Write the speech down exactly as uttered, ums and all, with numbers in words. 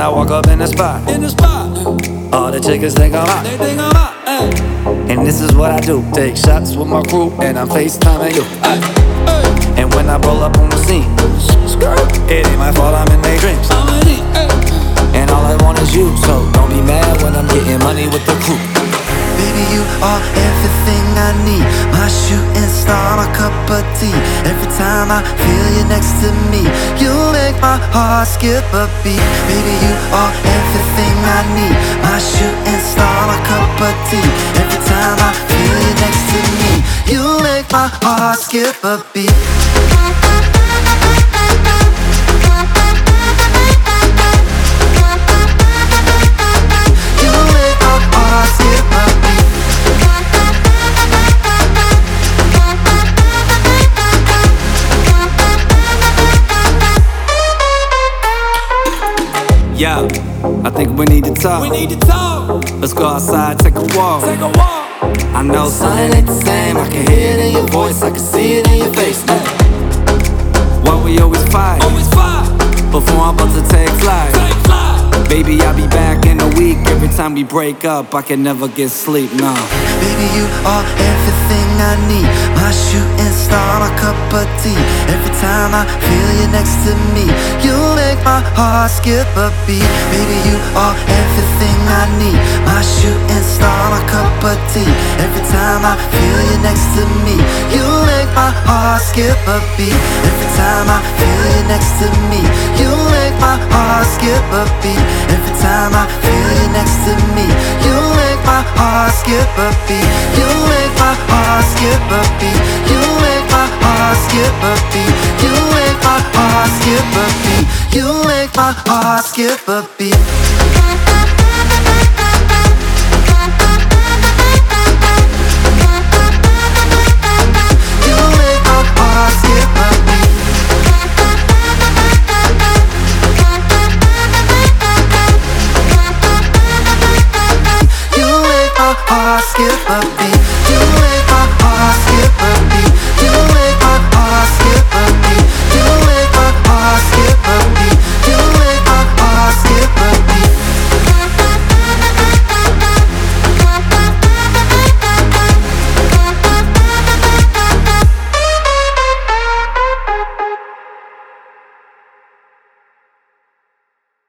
I walk up in the spot, in the spot, all the chickens think I'm hot. they think I'm hot. Ay, And this is what I do, take shots with my crew, and I'm FaceTiming you. ay, ay. And when I roll up on the scene, it ain't my fault I'm in their dreams. I'm in it. Ay. And all I want is you, so don't be mad when I'm getting money with the crew. Baby, you are everything I need. My shooting star, my cup of tea. Every time I feel you next to me, you make my heart skip a beat. Baby, you are everything I need. My shooting star, my cup of tea. Every time I feel you next to me, you make my heart skip a beat. Yeah, I think we need to talk. We need to talk. Let's go outside, take a walk. Take a walk. I know something ain't the same. I can hear it in your voice, I can see it in your face. Why we always fight? Always fight. Before I'm about to take flight. Take flight. Baby, I'll be back in a week. Every time we break up, I can never get sleep, nah. Baby, you are everything I need. My shooting star, my cup of tea. Every time I feel you next to me, you make my heart skip a beat. Baby, you are everything I need. My shooting star, my cup of tea. Every time I feel you next to me, you make my heart skip a beat. Every time I feel you next to me, you make my heart skip a beat. Every time I feel you next to me, you make my heart skip a beat. You make my heart skip a beat. You make my heart skip a beat. You make my heart skip a beat. You make my heart skip a beat. Skip a beat.